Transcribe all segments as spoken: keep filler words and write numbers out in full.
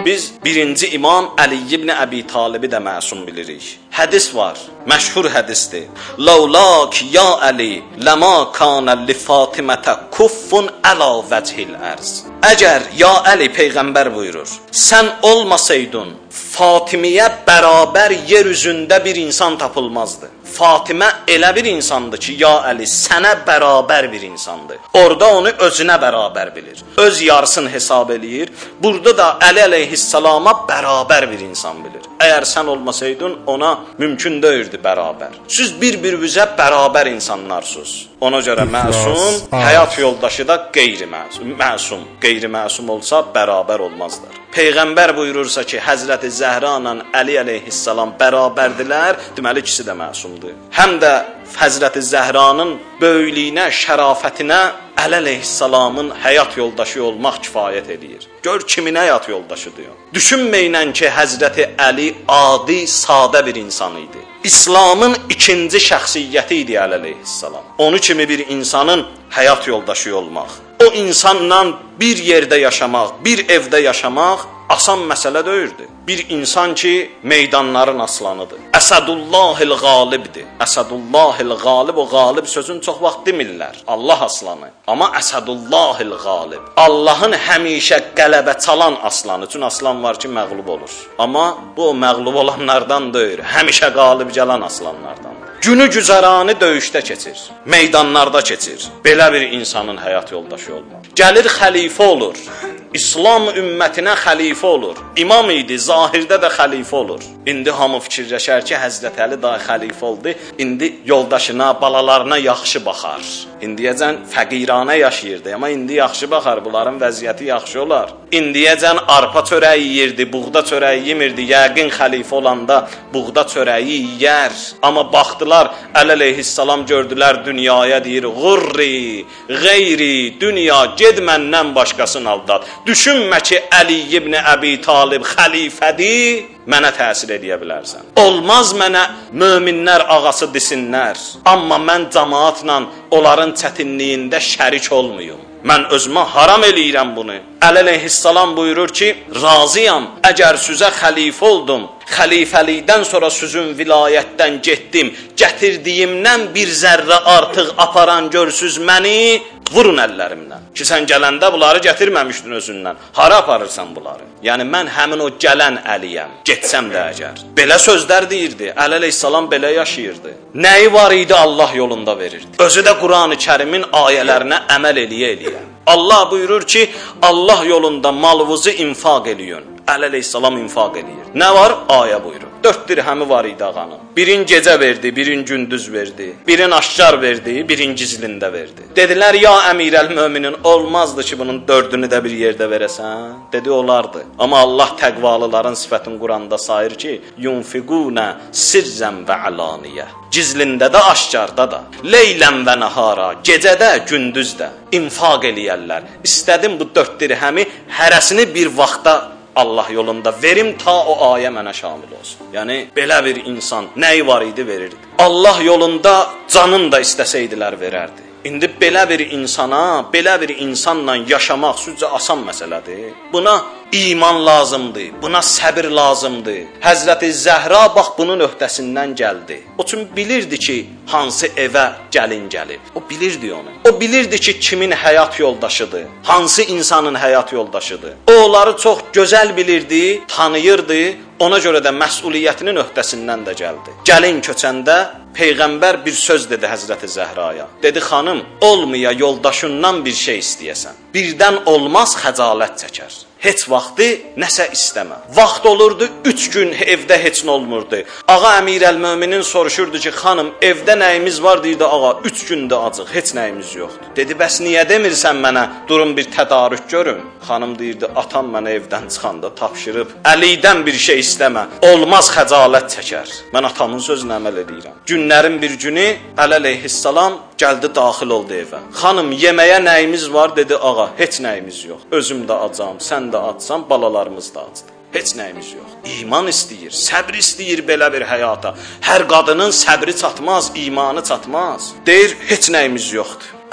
Biz birinci imam Əli ibn Əbi Talibi də məsum bilirik. Hədis var, məşhur hədisdir. Laulak ya Əli, lama kana li Fatimətə kuffun əla vəchil ərz. Əgər ya Əli Peyğəmbər buyurur, sən olmasaydın, Fatimiyə bərabər yer üzündə bir insan tapılmazdı. Fatimə elə bir insandır ki, ya Əli, sənə bərabər bir insandır. Orada onu özünə bərabər bilir. Öz yarısını hesab eləyir. Burada da Əli əleyhissalama bərabər bir insan bilir. Əgər sən olmasaydın, ona mümkün deyildi bərabər. Siz bir-birinizə bərabər insanlarsınız. Ona görə məsum, həyat yoldaşı da qeyri-məsum. Məsum, qeyri-məsum olsa bərabər olmazlar. Peyğəmbər buyurursa ki, Həzrəti Zəhra ilə Əli əleyhissalam bərabərdilər, deməli ikisi də məsumdur. Həm də Həzrəti Zəhranın böyüklüyünə, şərafətinə Əli əleyhissalamın həyat yoldaşı olmaq kifayət edir. Gör kimin həyat yoldaşıdır. Düşünməyin ki, Həzrəti Əli adi, sadə bir insan idi. İslamın ikinci şəxsiyyəti idi Əli əleyhissalam. Onu kimi bir insanın həyat yoldaşı olmaq, o insanla bir yerdə yaşamaq, bir evdə yaşamaq asan məsələ deyildi. Bir insan ki, meydanların aslanıdır. Əsədullahil qalibdir. Əsədullahil qalib, o qalib sözün çox vaxt demirlər. Allah aslanı. Amma Əsədullahil qalib. Allahın həmişə qələbə çalan aslanı. Çünki aslan var ki, məğlub olur. Amma bu o məğlub olanlardan deyil. Həmişə qalib gələn aslanlardan. Günü güzəranı döyüşdə keçir. Meydanlarda keçir. Belə bir insanın həyat yoldaşı olmaq. Gəlir xəlifə olur. İslam ümmətinə xəlifə olur. İmam idi, zahirdə də xəlifə olur. İndi hamı fikirləşər ki, Həzrət Əli daha xəlifə oldu. İndi yoldaşına, balalarına yaxşı baxar. İndiyəcən fəqiranə yaşayırdı, amma indi yaxşı baxar, bunların vəziyyəti yaxşı olar. İndiyəcən arpa çörəyi yeyirdi, buğda çörəyi yemirdi. Yəqin xəlifə olanda buğda çörəyi yeyər. Amma baxdılar, Əli əleyhissalam gördülər dünyaya, deyir,ğurri, qeyri, dünya, ged məndən başqasını aldat. Düşünmə ki, Əli ibn Əbi Talib xəlifədir, mənə təsir edə bilərsən. Olmaz mənə möminlər ağası desinlər, amma mən cəmaatla onların çətinliyində şərik olmuyum. Mən özümə haram eləyirəm bunu. Əli əleyhissalam buyurur ki, razıyam, əgər sizə xəlifə oldum, xəlifəlikdən sonra sizin vilayətdən getdim, gətirdiyimdən bir zərrə artıq aparan görsüz məni, vurun əllərimlə. Ki, sən gələndə bunları gətirməmişdin özündən. Hara aparırsan bunları? Yəni, mən həmin o gələn Əliyəm, getsəm də əgər. Belə sözlər deyirdi, Əli əleyhissalam belə yaşayırdı. Nəyi var idi Allah yolunda verirdi. Özü də Qur'an-ı Kərimin ayələrinə əməl eləyə-eləyə. Allah buyurur ki, Allah yolunda malınızı infaq eləyin. Əli əleyhissalam infaq eləyir. Nə var? Ayə buyurur. Dörd dirhəmi var idi ağanın. Birin gecə verdi, birin gündüz verdi. Birin aşkar verdi, birin gizlində verdi. Dedilər, ya əmirəl möminin, olmazdı ki, bunun dördünü də bir yerdə verəsən. Dedi, olardı. Amma Allah təqvalıların sifətini Quranda sayır ki, yunfiqunə sirrən və alaniyə. Gizlində də, aşkarda da. Leylən və nəhara, gecədə, gündüzdə infaq eləyərlər. İstədim bu dörd dirhəmi hərəsini bir vaxtda Allah yolunda verim, ta o ayə mənə şamil olsun. Yəni, belə bir insan nəyi var idi, verirdi. Allah yolunda canın da istəsəydilər verərdi. İndi belə bir insana, belə bir insanla yaşamaq süzcə asan məsələdir. Buna iman lazımdır, buna səbir lazımdır. Həzrəti Zəhra bax bunun öhdəsindən gəldi. O üçün bilirdi ki, hansı evə gəlin gəlib. O bilirdi onu. O bilirdi ki, kimin həyat yoldaşıdır, hansı insanın həyat yoldaşıdır. O onları çox gözəl bilirdi, tanıyırdı. Ona görə də məsuliyyətinin öhdəsindən də gəldi. Gəlin köçəndə Peyğəmbər bir söz dedi Həzrəti Zəhraya. Dedi, xanım, olmaya yoldaşından bir şey istəyəsən. Birdən olmaz, xəcalət çəkər. Heç vaxtı nəsə istəmə. Vaxt olurdu, üç gün evdə heç nə olmurdu. Ağa əmirəl möminin soruşurdu ki, xanım, evdə nəyimiz var, deyirdi, ağa, üç gündə acıq, heç nəyimiz yoxdur. Dedi, bəs niyə demirsən mənə, durun bir tədarük görün. Xanım deyirdi, atam mənə evdən çıxanda tapşırıb, Əlidən bir şey istəmə, olmaz, xəcalət çəkər. Mən atamın sözünə əməl edirəm. Günlərin bir günü Əli əleyhissalam gəldi, daxil oldu evə. Xanım, yeməyə nəyimiz var, dedi, ağa, heç nəyimiz yox. Özüm də acam, sən də açsan, balalarımız da acdı. Heç nəyimiz yox. İman istəyir, səbr istəyir belə bir həyata. Hər qadının səbri çatmaz, imanı çatmaz. Deyir, heç nəyimiz yoxdur.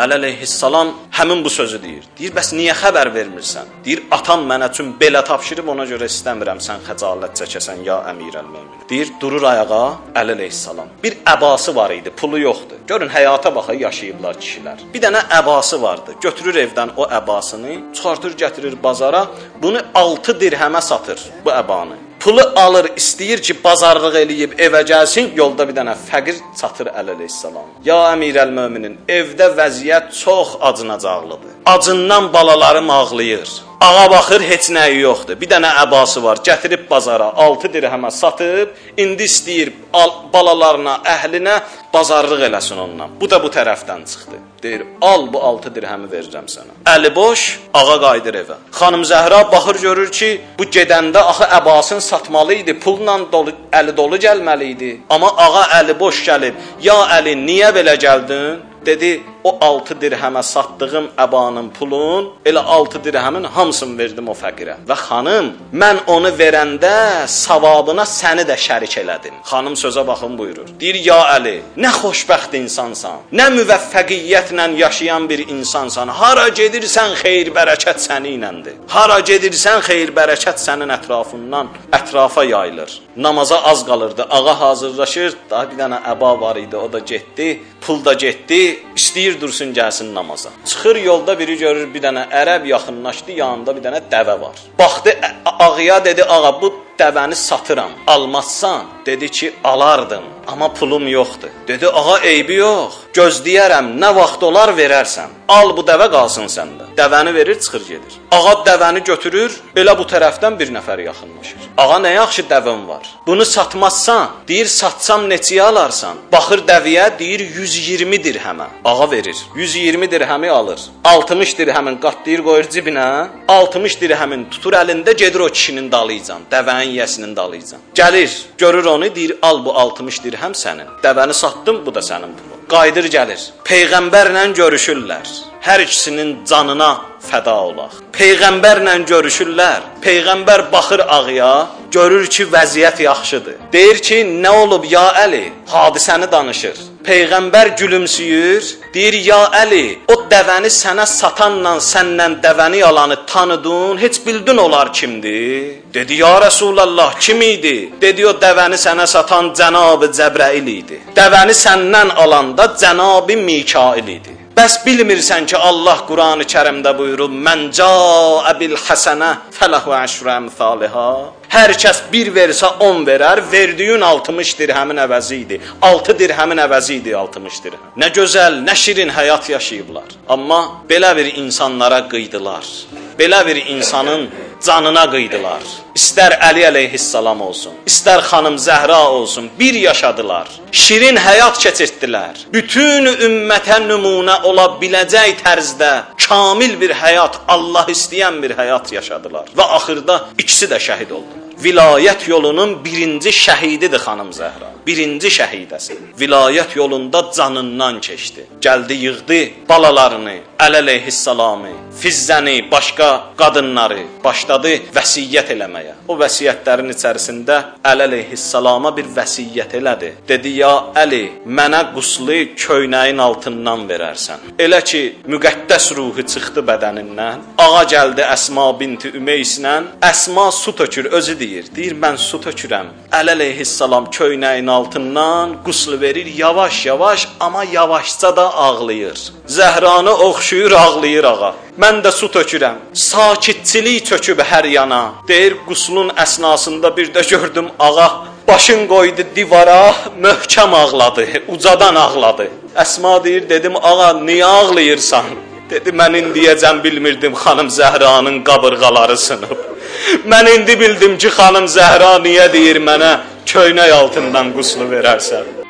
əleyhissalam həmin bu sözü deyir. Deyir, bəs niyə xəbər vermirsən? Deyir, atam mənə üçün belə tapşırıb, ona görə istəmirəm sən xəcalət çəkəsən ya əmirəl-möminin. Deyir, durur ayağa əleyhissalam. Bir əbası var idi, pulu yoxdur. Görün, həyata baxa yaşayıblar kişilər. Bir dənə əbası vardı. Götürür evdən o əbasını, çıxartır, gətirir bazara, bunu altı dirhəmə satır bu əbanı. Pulu alır, istəyir ki, bazarlıq eləyib evə gəlsin, yolda bir dənə fəqir çatır əleyhissalam. Ya əmirəl-möminin, evdə vəziyyət çox acınacaqlıdır. Acından balalarım ağlayır. Ağa baxır, heç nəyi yoxdur. Bir dənə əbası var, gətirib bazara, altı dirhəmə satıb, indi istəyir balalarına, əhlinə bazarlıq eləsin ondan. Bu da bu tərəfdən çıxdı. Deyir, al bu altı dirhəmi verirəm sənə. Əli boş, ağa qayıdır evə. Xanım Zəhra baxır, görür ki, bu gedəndə axı əbasını satmalı idi, pulla dolu, əli dolu gəlməli idi. Amma ağa əli boş gəlib, ya Əli, niyə belə gəldin? Dedi, o altı dirhəmə satdığım əbanın pulun, elə altı dirhəmin hamısını verdim o fəqirə. Və xanım, mən onu verəndə savabına səni də şərik elədim. Xanım sözə baxın buyurur. Deyir, ya Əli, nə xoşbəxt insansan, nə müvəffəqiyyətlə yaşayan bir insansan, hara gedirsən xeyir bərəkət səninlədir. Hara gedirsən xeyir bərəkət sənin ətrafından ətrafa yayılır. Namaza az qalırdı, ağa hazırlaşır, daha bir dənə əba var idi, o da getdi, pul da getdi, istəyir dursun gəlsin namaza. Çıxır yolda biri görür, bir dənə ərəb yaxınlaşdı, yanında bir dənə dəvə var. Baxdı ağaya, dedi, ağa bu dəvəni satıram, almazsan? Dedi ki, alardım, amma pulum yoxdur. Dedi, ağa eybi yox, gözləyərəm, nə vaxt olar verərsən. Al bu dəvə qalsın səndə. Dəvəni verir, çıxır gedir. Ağa dəvəni götürür, elə bu tərəfdən bir nəfər yaxınlaşır. Ağa, nə yaxşı dəvən var. Bunu satmazsan, deyir, satsam neçəyə alarsan? Baxır dəviyə, deyir, yüz iyirmi dirhəmə. Ağa verir, yüz iyirmi dirhəmi alır. altmış dirhəmin qatlayır, qoyur cibinə. altmış dirhəmin tutur əlində, gedir o kişinin dalıcan, dəvənin yəsinin dalıcan. Gəlir, görür onu, deyir, al bu altmış dirhəm sənin. Dəvəni satdım, bu da sənin pulun. Qayıdır gəlir. Peyğəmbərlə görüşürlər. Hər ikisinin canına fəda olaq. Peyğəmbərlə görüşürlər. Peyğəmbər baxır ağaya, görür ki, vəziyyət yaxşıdır. Deyir ki, nə olub ya Əli? Hadisəni danışır. Peyğəmbər gülümsüyür, deyir, ya Əli, o dəvəni sənə satanla səndən dəvəni yalanı tanıdın, heç bildin olar kimdir? Dedi, ya Rasulallah, kim idi? Dedi, o dəvəni sənə satan Cənab-ı Cəbrail idi. Dəvəni səndən alanda Cənab-ı Mikail idi. Bəs bilmirsən ki, Allah Quran-ı Kərimdə buyurur, mən cəə bil həsənə fələhu əşrü əmthaliha. Hər kəs bir versə on verər, verdiyin altmış dirhəmin əvəzi idi. altı dirhəmin əvəzi idi altmış dirhəm. Nə gözəl, nə şirin həyat yaşayıblar. Amma belə bir insanlara qıydılar. Belə bir insanın canına qıydılar. İstər Əli əleyhissalam olsun, istər xanım Zəhra olsun, bir yaşadılar. Şirin həyat keçirtdilər. Bütün ümmətə nümunə ola biləcək tərzdə kamil bir həyat, Allah istəyən bir həyat yaşadılar. Və axırda ikisi də şəhid oldular. Vilayət yolunun birinci şəhididir xanım Zəhra. Birinci şəhidəsi. Vilayət yolunda canından keçdi. Gəldi, yığdı balalarını, Əli əleyhissalamı, Fizzəni, başqa qadınları, başladı vəsiyyət eləməyə. O vəsiyyətlərin içərisində Əli əleyhissalama bir vəsiyyət elədi. Dedi, ya Əli, mənə quslu köynəyin altından verərsən. Elə ki, müqəddəs ruhu çıxdı bədənindən, ağa gəldi Əsma binti Ümeyslə, Əsma su tökür, özü deyir. Deyir, mən su tökürəm. Əli əleyhissalam köynəyin altından quslu verir, yavaş-yavaş, amma yavaşca da ağlayır. Zəhranı oxşuyur, ağlayır ağa. Mən də su tökürəm. Sakitçilik çöküb hər yana. Deyir, quslun əsnasında bir də gördüm ağa başın qoydu divara, möhkəm ağladı, ucadan ağladı. Əsma deyir, dedim, ağa, niyə ağlayırsan? Dedi, mən indiyəcəm bilmirdim xanım Zəhranın qabırğaları sınıb. Mən indi bildim ki, xanım Zəhra niyə deyir mənə köynək altından quslu verərsən.